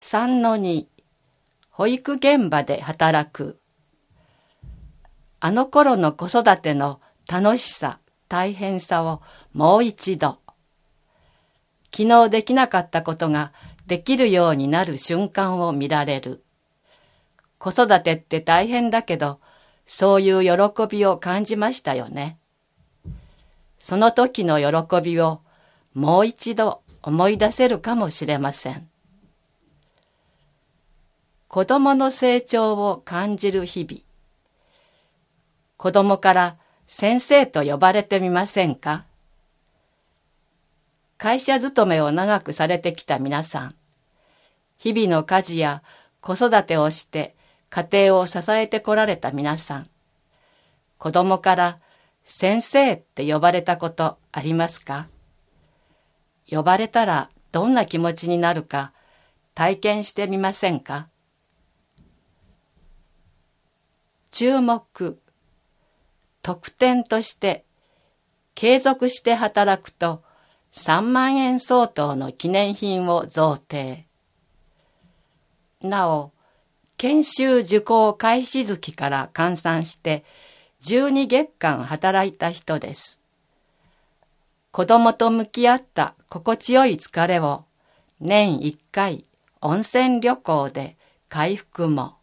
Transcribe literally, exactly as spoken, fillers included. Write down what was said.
さんのに 保育現場で働く。あの頃の子育ての楽しさ、大変さをもう一度。昨日できなかったことができるようになる瞬間を見られる。子育てって大変だけど、そういう喜びを感じましたよね。その時の喜びをもう一度思い出せるかもしれません。子供の成長を感じる日々。子供から先生と呼ばれてみませんか？会社勤めを長くされてきた皆さん、日々の家事や子育てをして家庭を支えてこられた皆さん、子供から先生って呼ばれたことありますか？呼ばれたらどんな気持ちになるか体験してみませんか？注目。特典として継続して働くとさんまんえん相当の記念品を贈呈。なお、研修受講開始月から換算してじゅうにげっかん働いた人です。子供と向き合った心地よい疲れを年いっかい温泉旅行で回復も。